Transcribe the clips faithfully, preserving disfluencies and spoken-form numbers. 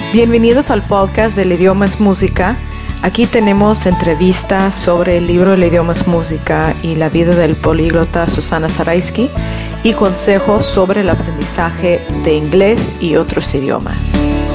Bienvenidos al podcast del idioma es música. Aquí tenemos entrevistas sobre el libro El idioma es música y la vida del políglota Susana Zaraisky y consejos sobre el aprendizaje de inglés y otros idiomas.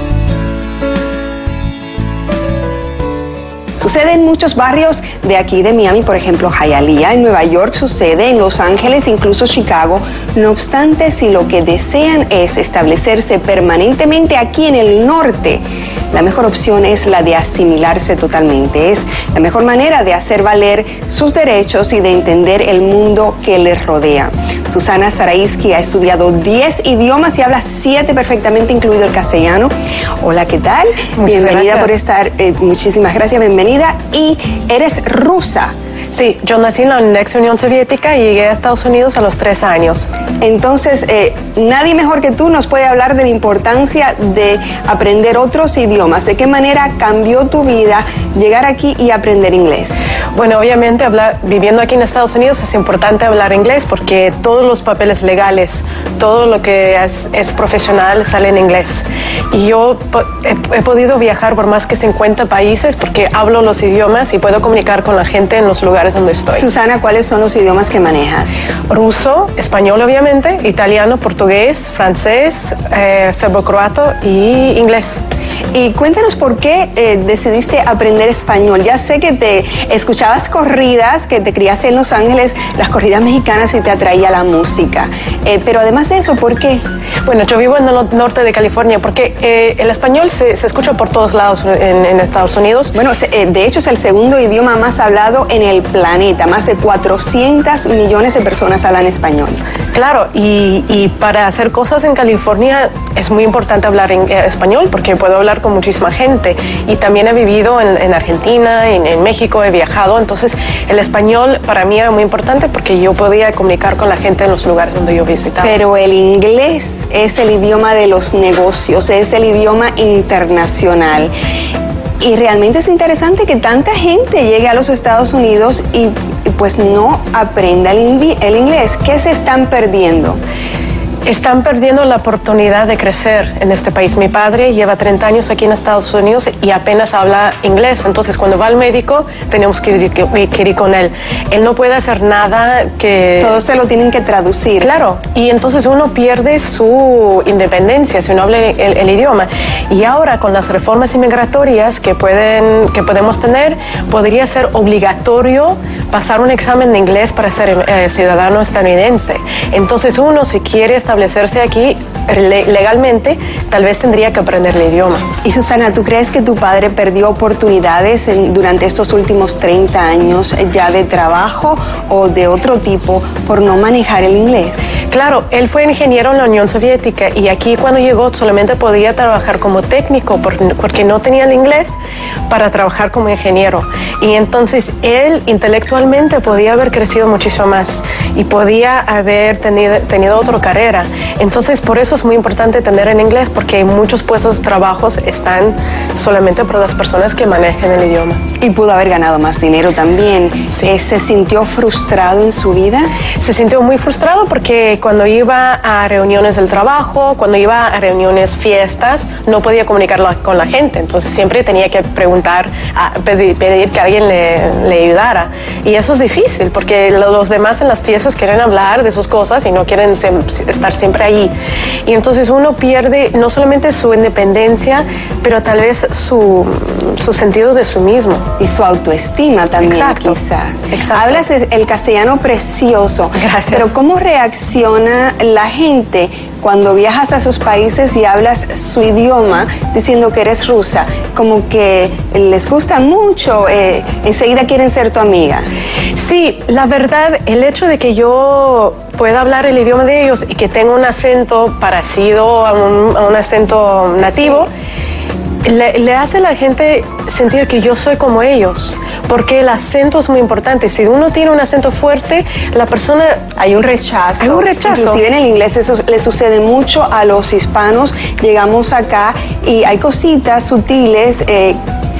Sucede en muchos barrios de aquí de Miami, por ejemplo, Hialeah, en Nueva York sucede, en Los Ángeles, incluso Chicago. No obstante, si lo que desean es establecerse permanentemente aquí en el norte, la mejor opción es la de asimilarse totalmente. Es la mejor manera de hacer valer sus derechos y de entender el mundo que les rodea. Susana Zaraisky ha estudiado diez idiomas y habla siete perfectamente, incluido el castellano. Hola, ¿qué tal? Muchas bienvenida gracias. por estar, eh, muchísimas gracias, bienvenida. Y eres rusa. Sí, yo nací en la ex Unión Soviética y llegué a Estados Unidos a los tres años. Entonces, eh, nadie mejor que tú nos puede hablar de la importancia de aprender otros idiomas. ¿De qué manera cambió tu vida llegar aquí y aprender inglés? Bueno, obviamente hablar, viviendo aquí en Estados Unidos es importante hablar inglés porque todos los papeles legales, todo lo que es, es profesional sale en inglés. Y yo he, he podido viajar por más que cincuenta países porque hablo los idiomas y puedo comunicar con la gente en los lugares donde estoy. Susana, ¿cuáles son los idiomas que manejas? Ruso, español obviamente, italiano, portugués, francés, eh, serbo-croato y inglés. Y cuéntanos por qué eh, decidiste aprender español. Ya sé que te escuchabas corridas, que te criaste en Los Ángeles, las corridas mexicanas y te atraía la música. Eh, pero además de eso, ¿por qué? Bueno, yo vivo en el norte de California porque eh, el español se, se escucha por todos lados en, en Estados Unidos. Bueno, se, eh, de hecho es el segundo idioma más hablado en el planeta. Más de cuatrocientos millones de personas hablan español. Claro, y, y para hacer cosas en California es muy importante hablar en, eh, español porque puedo hablar con muchísima gente. Y también he vivido en, en Argentina, en, en México, he viajado. Entonces el español para mí era muy importante porque yo podía comunicar con la gente en los lugares donde yo visitaba. Pero el inglés es el idioma de los negocios, es el idioma internacional. Y realmente es interesante que tanta gente llegue a los Estados Unidos y pues no aprenda el, el inglés. ¿Qué se están perdiendo? Están perdiendo la oportunidad de crecer en este país. Mi padre lleva treinta años aquí en Estados Unidos y apenas habla inglés. Entonces, cuando va al médico, tenemos que ir, que, que ir con él. Él no puede hacer nada que... Todo se lo tienen que traducir. Claro. Y entonces uno pierde su independencia si no habla el, el idioma. Y ahora, con las reformas inmigratorias que, pueden, que podemos tener, podría ser obligatorio pasar un examen de inglés para ser eh, ciudadano estadounidense. Entonces, uno, si quiere estar establecerse aquí legalmente, tal vez tendría que aprender el idioma. Y Susana, ¿tú crees que tu padre perdió oportunidades en, durante estos últimos treinta años ya de trabajo o de otro tipo por no manejar el inglés? Claro, él fue ingeniero en la Unión Soviética y aquí cuando llegó solamente podía trabajar como técnico porque no tenía el inglés para trabajar como ingeniero. Y entonces él intelectualmente podía haber crecido muchísimo más y podía haber tenido, tenido otra carrera. Entonces por eso es muy importante tener en inglés porque muchos puestos de trabajo están solamente para las personas que manejan el idioma. Y pudo haber ganado más dinero también. Sí. ¿Se sintió frustrado en su vida? Se sintió muy frustrado porque cuando iba a reuniones del trabajo, cuando iba a reuniones, fiestas, no podía comunicar con la gente. Entonces siempre tenía que preguntar, a pedir, pedir que alguien le, le ayudara. Y eso es difícil porque los demás en las fiestas quieren hablar de sus cosas y no quieren estar siempre ahí. Y entonces uno pierde no solamente su independencia, pero tal vez su, su sentido de sí mismo. Y su autoestima también. Exacto. Quizás. Exacto. Hablas el castellano precioso. Gracias. Pero ¿cómo reacciona la gente cuando viajas a sus países y hablas su idioma diciendo que eres rusa? Como que les gusta mucho, eh, enseguida quieren ser tu amiga. Sí, la verdad, el hecho de que yo pueda hablar el idioma de ellos y que tenga un acento parecido a un, a un acento nativo, sí. le, le hace a la gente sentir que yo soy como ellos, porque el acento es muy importante. Si uno tiene un acento fuerte, la persona... Hay un rechazo. Hay un rechazo. Inclusive en el inglés eso le sucede mucho a los hispanos. Llegamos acá y hay cositas sutiles eh,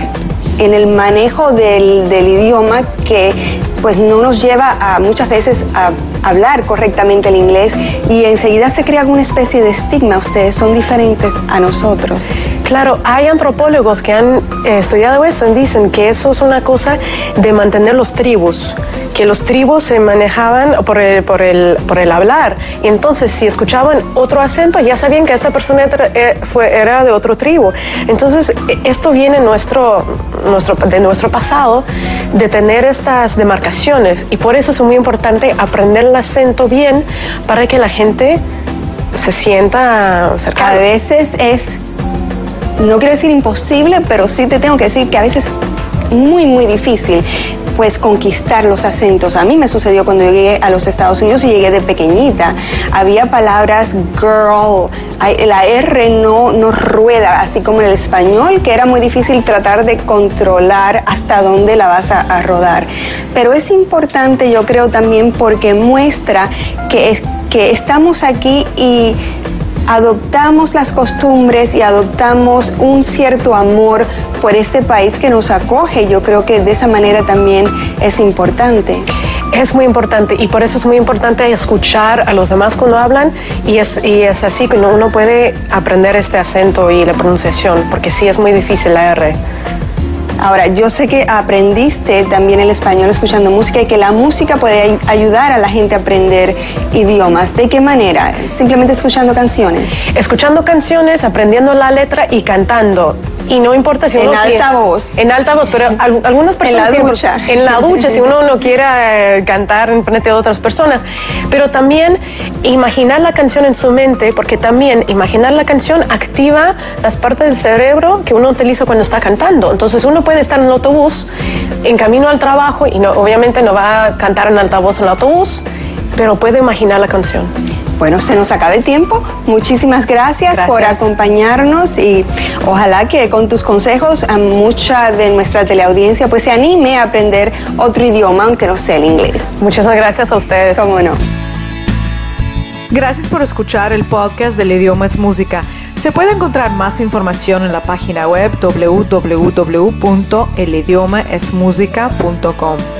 en el manejo del, del idioma que pues no nos lleva a muchas veces a hablar correctamente el inglés y enseguida se crea alguna especie de estigma. Ustedes son diferentes a nosotros. Claro, hay antropólogos que han eh, estudiado eso y dicen que eso es una cosa de mantener los tribus, que los tribus se manejaban por el, por el, por el hablar. Y entonces, si escuchaban otro acento, ya sabían que esa persona era, fue, era de otro tribu. Entonces, esto viene nuestro, nuestro, de nuestro pasado, de tener estas demarcaciones. Y por eso es muy importante aprender el acento bien para que la gente se sienta cercana. A veces es, no quiero decir imposible, pero sí te tengo que decir que a veces es muy, muy difícil pues conquistar los acentos. A mí me sucedió cuando llegué a los Estados Unidos y llegué de pequeñita. Había palabras girl, la R no, no rueda, así como en el español, que era muy difícil tratar de controlar hasta dónde la vas a, a rodar. Pero es importante, yo creo, también porque muestra que, es, que estamos aquí y adoptamos las costumbres y adoptamos un cierto amor por este país que nos acoge. Yo creo que de esa manera también es importante. Es muy importante y por eso es muy importante escuchar a los demás cuando hablan y es, y es así que uno puede aprender este acento y la pronunciación, porque sí es muy difícil la R. Ahora, yo sé que aprendiste también el español escuchando música y que la música puede ayudar a la gente a aprender idiomas. ¿De qué manera? ¿Simplemente escuchando canciones? Escuchando canciones, aprendiendo la letra y cantando. Y no importa si uno en alta quiere, voz. En alta voz, pero al, algunas personas... En la ducha. Tienen, en la ducha, si uno no quiere eh, cantar en frente de otras personas. Pero también imaginar la canción en su mente, porque también imaginar la canción activa las partes del cerebro que uno utiliza cuando está cantando. Entonces uno puede estar en el autobús, en camino al trabajo, y no, obviamente no va a cantar en altavoz en el autobús, pero puede imaginar la canción. Bueno, se nos acaba el tiempo. Muchísimas gracias, gracias por acompañarnos y ojalá que con tus consejos a mucha de nuestra teleaudiencia pues se anime a aprender otro idioma, aunque no sea el inglés. Muchas gracias a ustedes. Cómo no. Gracias por escuchar el podcast del Idioma es Música. Se puede encontrar más información en la página web doble u doble u doble u punto el idioma es música punto com.